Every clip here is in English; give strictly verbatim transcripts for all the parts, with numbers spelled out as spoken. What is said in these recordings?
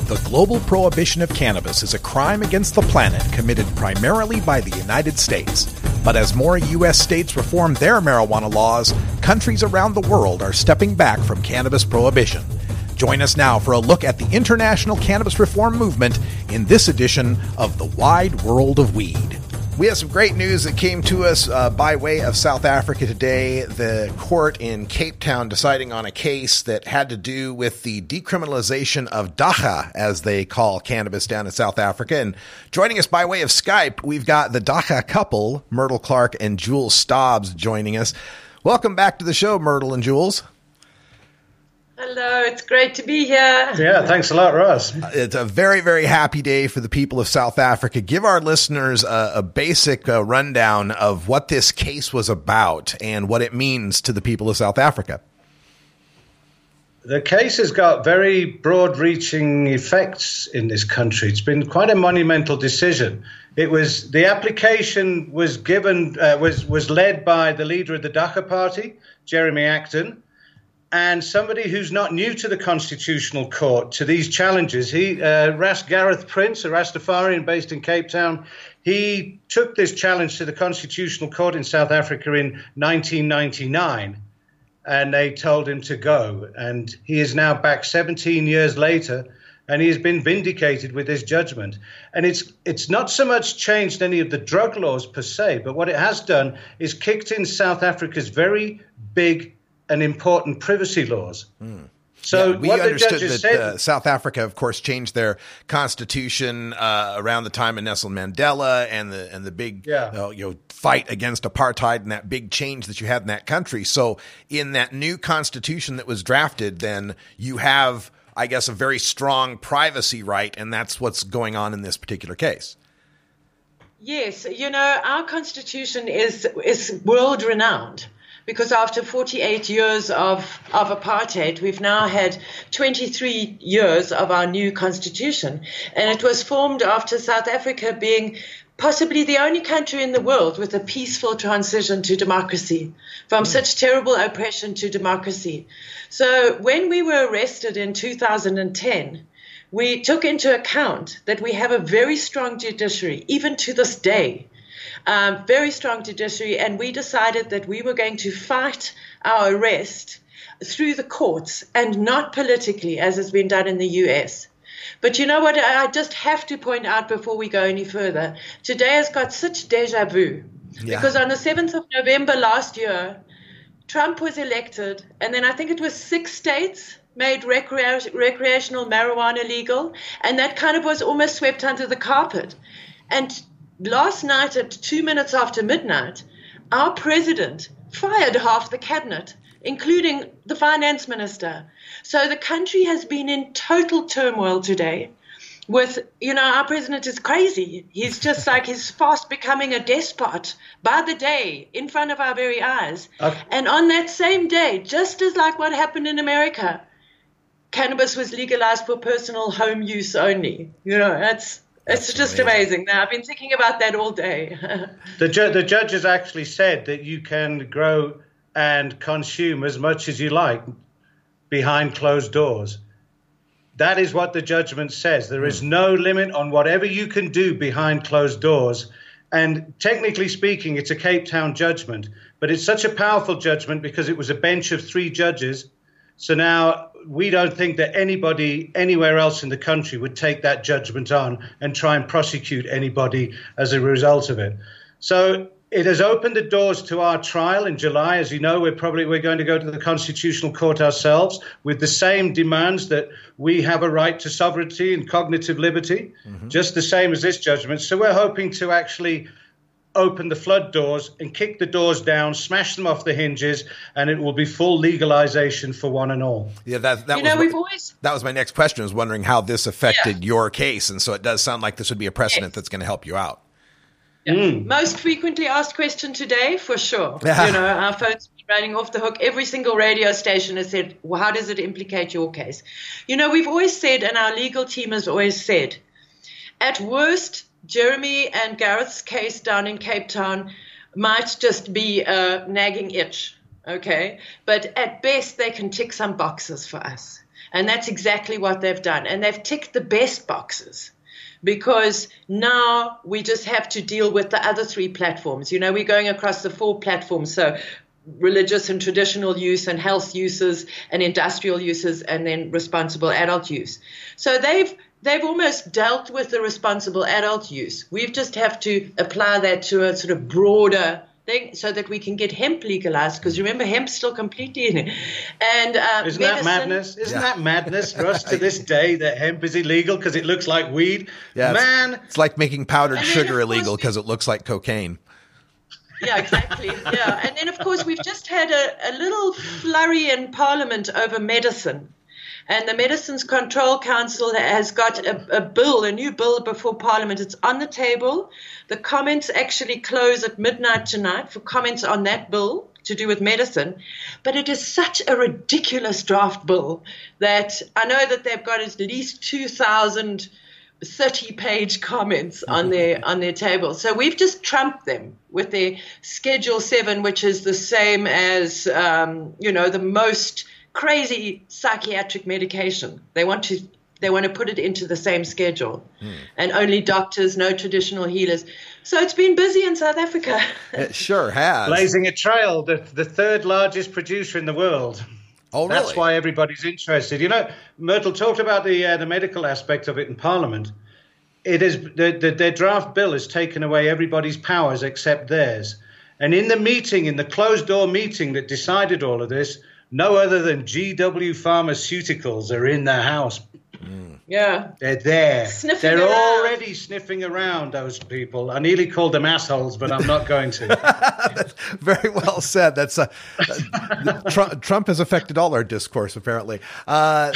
The global prohibition of cannabis is a crime against the planet committed primarily by the United States. But as more U S states reform their marijuana laws, countries around the world are stepping back from cannabis prohibition. Join us now for a look at the international cannabis reform movement in this edition of The Wide World of Weed. We have some great news that came to us uh, by way of South Africa today. The court in Cape Town deciding on a case that had to do with the decriminalization of dacha, as they call cannabis down in South Africa. And joining us by way of Skype, we've got the dacha couple, Myrtle Clark and Jules Stobbs, joining us. Welcome back to the show, Myrtle and Jules. Hello, it's great to be here. Yeah, thanks a lot, Ross. It's a very, very happy day for the people of South Africa. Give our listeners a, a basic uh, rundown of what this case was about and what it means to the people of South Africa. The case has got very broad-reaching effects in this country. It's been quite a monumental decision. It was the application was given uh, was was led by the leader of the Dacha Party, Jeremy Acton. And somebody who's not new to the Constitutional Court, to these challenges, he, uh, Ras Gareth Prince, a Rastafarian based in Cape Town, he took this challenge to the Constitutional Court in South Africa in nineteen ninety-nine, and they told him to go. And he is now back seventeen years later, and he has been vindicated with this judgment. And it's it's not so much changed any of the drug laws per se, but what it has done is kicked in South Africa's very big and important privacy laws. Mm. So yeah, we what understood the that said, uh, South Africa, of course, changed their constitution uh, around the time of Nelson Mandela and the and the big yeah. uh, you know fight against apartheid and that big change that you had in that country. So in that new constitution that was drafted, then you have, I guess, a very strong privacy right, and that's what's going on in this particular case. Yes, you know, our constitution is is world renowned. Because after forty-eight years of, of apartheid, we've now had twenty-three years of our new constitution. And it was formed after South Africa being possibly the only country in the world with a peaceful transition to democracy, from mm. such terrible oppression to democracy. So when we were arrested in two thousand ten, we took into account that we have a very strong judiciary, even to this day. Um, very strong judiciary, and we decided that we were going to fight our arrest through the courts and not politically, as has been done in the U S. But you know what? I just have to point out before we go any further, today has got such deja vu. Yeah. Because on the seventh of November last year, Trump was elected, and then I think it was six states made recre- recreational marijuana legal, and that kind of was almost swept under the carpet. And last night at two minutes after midnight, our president fired half the cabinet, including the finance minister. So the country has been in total turmoil today with, you know, our president is crazy. He's just like, he's fast becoming a despot by the day in front of our very eyes. Okay. And on that same day, just as like what happened in America, cannabis was legalized for personal home use only. You know, that's... It's That's just amazing. amazing. Now, I've been thinking about that all day. the, ju- the judge has actually said that you can grow and consume as much as you like behind closed doors. That is what the judgment says. There is no limit on whatever you can do behind closed doors. And technically speaking, it's a Cape Town judgment. But it's such a powerful judgment because it was a bench of three judges. So now we don't think that anybody anywhere else in the country would take that judgment on and try and prosecute anybody as a result of it. So it has opened the doors to our trial in July. As you know, we're probably we're going to go to the Constitutional Court ourselves with the same demands that we have a right to sovereignty and cognitive liberty, mm-hmm. just the same as this judgment. So we're hoping to actually open the flood doors and kick the doors down, smash them off the hinges, and it will be full legalization for one and all. Yeah, that that you was know, my, we've always... that was my next question. I was wondering how this affected yeah. your case, and so it does sound like this would be a precedent yes. that's going to help you out. Yeah. Mm. Most frequently asked question today, for sure. Yeah. You know, our phones been running off the hook. Every single radio station has said, well, how does it implicate your case? You know, we've always said, and our legal team has always said, at worst, Jeremy and Gareth's case down in Cape Town might just be a nagging itch, okay? But at best, they can tick some boxes for us. And that's exactly what they've done. And they've ticked the best boxes, because now we just have to deal with the other three platforms. You know, we're going across the four platforms. So religious and traditional use, and health uses, and industrial uses, and then responsible adult use. So they've they've almost dealt with the responsible adult use. We just have to apply that to a sort of broader thing so that we can get hemp legalized, because remember, hemp's still completely in it. And uh, Isn't medicine, that madness? Isn't yeah. that madness for us to this day that hemp is illegal because it looks like weed? Yeah, Man. It's, it's like making powdered sugar illegal because it looks like cocaine. Yeah, exactly. Yeah. And then, of course, we've just had a, a little flurry in Parliament over medicine. And the Medicines Control Council has got a, a bill, a new bill before Parliament. It's on the table. The comments actually close at midnight tonight for comments on that bill to do with medicine. But it is such a ridiculous draft bill that I know that they've got at least two thousand thirty-page comments on their on their table. So we've just trumped them with their Schedule seven, which is the same as, um, you know, the most crazy psychiatric medication. They want to they want to put it into the same schedule, hmm. and only doctors, no traditional healers. So it's been busy in South Africa. It sure has. Blazing a trail, the, the third largest producer in the world. Oh, really? That's why everybody's interested. You know, Myrtle talked about the uh, the medical aspect of it in Parliament. It is the, the, their draft bill has taken away everybody's powers except theirs. And in the meeting, in the closed-door meeting that decided all of this, no other than G W Pharmaceuticals are in the house. Mm. Yeah. They're there. Sniffing They're around. already sniffing around, those people. I nearly called them assholes, but I'm not going to. That's very well said. That's uh, Trump, Trump has affected all our discourse, apparently. Uh,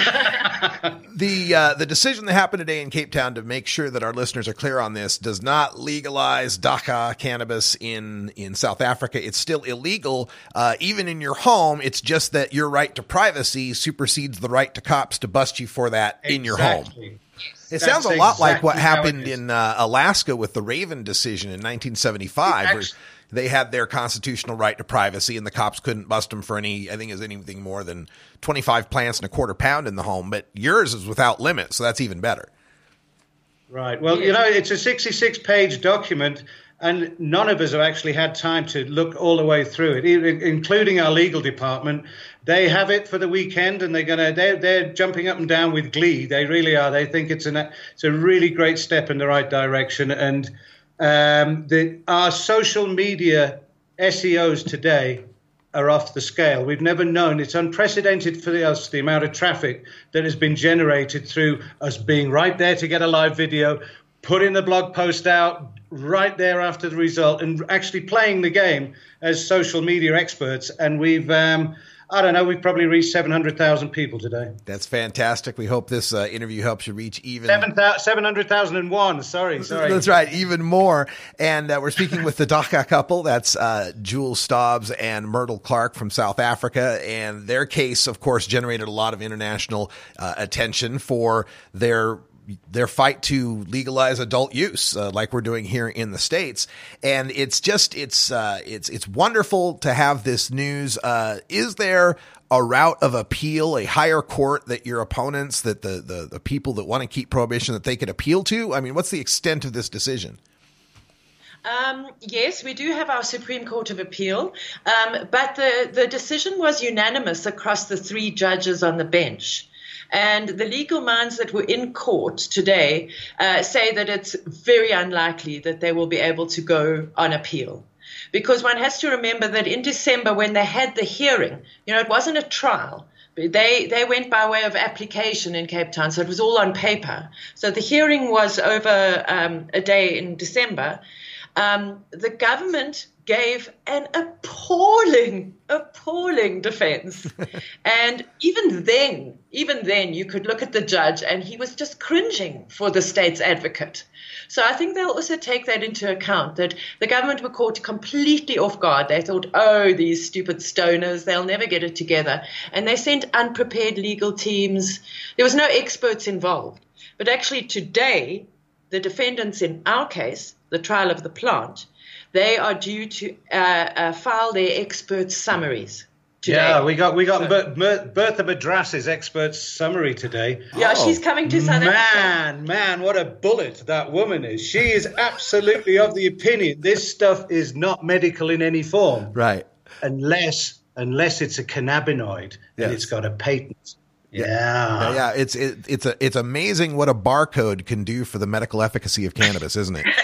the uh, the decision that happened today in Cape Town, to make sure that our listeners are clear on this, does not legalize daca cannabis in, in South Africa. It's still illegal, uh, even in your home. It's just that your right to privacy supersedes the right to cops to bust you for that in your home. It That's sounds a lot exactly like what happened in uh, Alaska with the Raven decision in nineteen seventy-five, actually, where they had their constitutional right to privacy and the cops couldn't bust them for any, I think it was anything more than twenty-five plants and a quarter pound in the home. But yours is without limit, so that's even better. Right. Well, you know, it's a sixty-six page document, and none of us have actually had time to look all the way through it, including our legal department. They have it for the weekend, and they're gonna they're they're jumping up and down with glee. They really are. They think it's an it's a really great step in the right direction. And um, the our social media S E Os today are off the scale. We've never known. It's unprecedented for us, the amount of traffic that has been generated through us being right there to get a live video, putting the blog post out right there after the result, and actually playing the game as social media experts. And we've, um, I don't know, we've probably reached seven hundred thousand people today. That's fantastic. We hope this uh, interview helps you reach even... seven hundred thousand one. Sorry, sorry. That's right, even more. And uh, we're speaking with the daca couple. That's uh, Jules Stobbs and Myrtle Clark from South Africa. And their case, of course, generated a lot of international uh, attention for their their fight to legalize adult use, uh, like we're doing here in the States. And it's just, it's, uh, it's, it's wonderful to have this news. Uh, is there a route of appeal, a higher court that your opponents, that the, the, the people that want to keep prohibition, that they could appeal to? I mean, what's the extent of this decision? Um, yes, we do have our Supreme Court of Appeal, um, but the, the decision was unanimous across the three judges on the bench. And the legal minds that were in court today uh, say that it's very unlikely that they will be able to go on appeal. Because one has to remember that in December, when they had the hearing, you know, it wasn't a trial. They they went by way of application in Cape Town, so it was all on paper. So the hearing was over um, a day in December. Um, the government gave an appalling, appalling defense. And even then, even then, you could look at the judge and he was just cringing for the state's advocate. So I think they'll also take that into account, that the government were caught completely off guard. They thought, oh, these stupid stoners, they'll never get it together. And they sent unprepared legal teams. There was no experts involved. But actually today, the defendants in our case, the trial of the plant, they are due to uh, uh, file their expert summaries today. Yeah, we got we got So- Ber- Ber- Bertha Madras's expert summary today. Yeah, Oh, she's coming to South Africa. Man, man, what a bullet that woman is. She is absolutely of the opinion this stuff is not medical in any form. Right. Unless unless it's a cannabinoid Yes. and it's got a patent. Yeah. Yeah, yeah, it's it, it's a it's amazing what a barcode can do for the medical efficacy of cannabis, isn't it?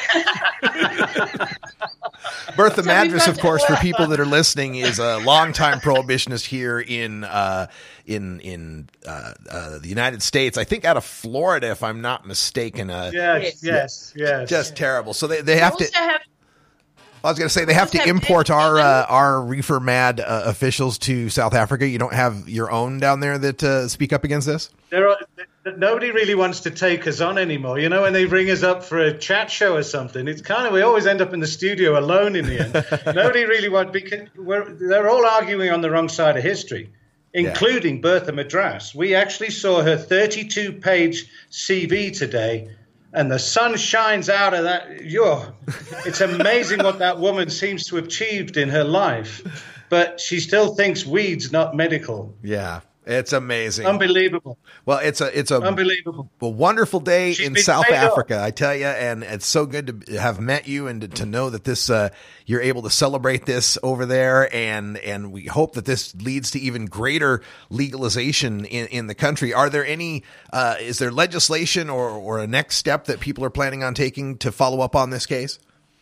Bertha So Madras, we've of got- course, for people that are listening, is a longtime prohibitionist here in uh, in in uh, uh, the United States. I think out of Florida, if I'm not mistaken. Uh, Yes, yes, yes. Just terrible. So they, they have We to. also have I was going to say they have to also have import Dave our Stevens. uh, our reefer mad uh, officials to South Africa. You don't have your own down there that uh, speak up against this. There are, nobody really wants to take us on anymore. You know, when they ring us up for a chat show or something, it's kind of, we always end up in the studio alone in the end. Nobody really wants, because we're, they're all arguing on the wrong side of history, including yeah. Bertha Madras. We actually saw her thirty-two page C V today, and the sun shines out of that. Yo, it's amazing what that woman seems to have achieved in her life, but she still thinks weed's not medical. Yeah. It's amazing. Unbelievable. Well, it's a it's a unbelievable, a wonderful day She's in been South paid Africa, off. I tell you, and it's so good to have met you and to, to know that this uh, you're able to celebrate this over there, and and we hope that this leads to even greater legalization in, in the country. Are there any? Uh, is there legislation or or a next step that people are planning on taking to follow up on this case?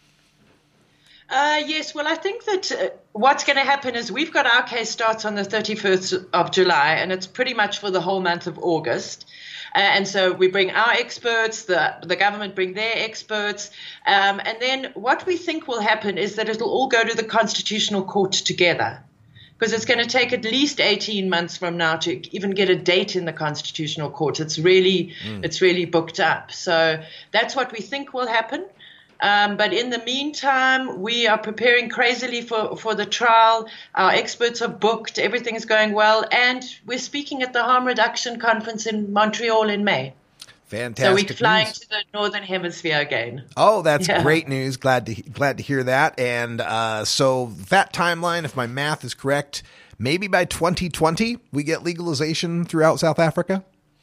Uh, yes, well, I think that uh, what's going to happen is we've got our case starts on the thirty-first of July, and it's pretty much for the whole month of August. Uh, and so we bring our experts, the, the government bring their experts. Um, and then what we think will happen is that it'll all go to the Constitutional Court together, because it's going to take at least eighteen months from now to even get a date in the Constitutional Court. It's really, mm. it's really booked up. So that's what we think will happen. Um, but in the meantime, we are preparing crazily for, for the trial. Our experts are booked. Everything is going well. And we're speaking at the Harm Reduction Conference in Montreal in May. Fantastic. So we're flying news. to the Northern Hemisphere again. Oh, that's yeah. great news. Glad to glad to hear that. And uh, so that timeline, if my math is correct, maybe by twenty twenty, we get legalization throughout South Africa?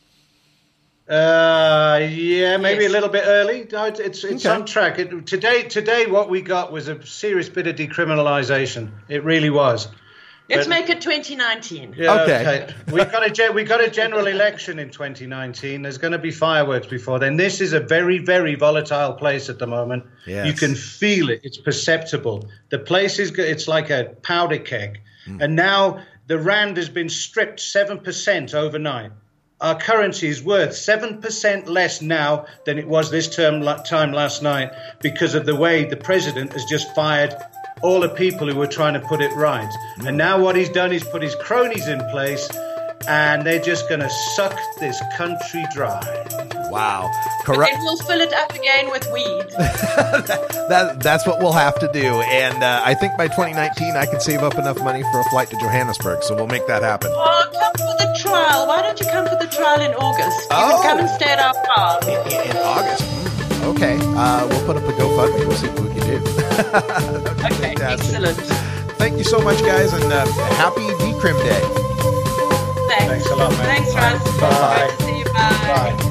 Uh, yeah, maybe Yes. a little bit early. No, it's it's, it's Okay. on track. It, today, today, what we got was a serious bit of decriminalization. It really was. Let's But- make it twenty nineteen. Yeah, Okay. We've got a gen- we got a general election in twenty nineteen. There's going to be fireworks before then. This is a very, very volatile place at the moment. Yes. You can feel it. It's perceptible. The place is go- it's like a powder keg. Mm. And now the rand has been stripped seven percent overnight. Our currency is worth seven percent less now than it was this term la- time last night because of the way the president has just fired all the people who were trying to put it right. And now what he's done is put his cronies in place, and they're just going to suck this country dry. Wow. But Correct. then we'll fill it up again with weed. That, that's what we'll have to do. And uh, I think by twenty nineteen, I can save up enough money for a flight to Johannesburg. So we'll make that happen. Oh, come for the trial. Why don't you come for the trial in August? You Oh. can come and stay at our farm. In, in August. Mm, okay. Uh, we'll put up a GoFundMe. We'll see what we can do. Okay, Fantastic. excellent. Thank you so much, guys, and uh, happy Decrim Day. Thanks. Thanks a lot, man. Thanks, Russ. Bye. Good to see you. Bye. Bye.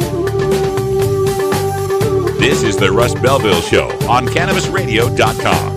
This is the Russ Belville Show on Cannabis Radio dot com.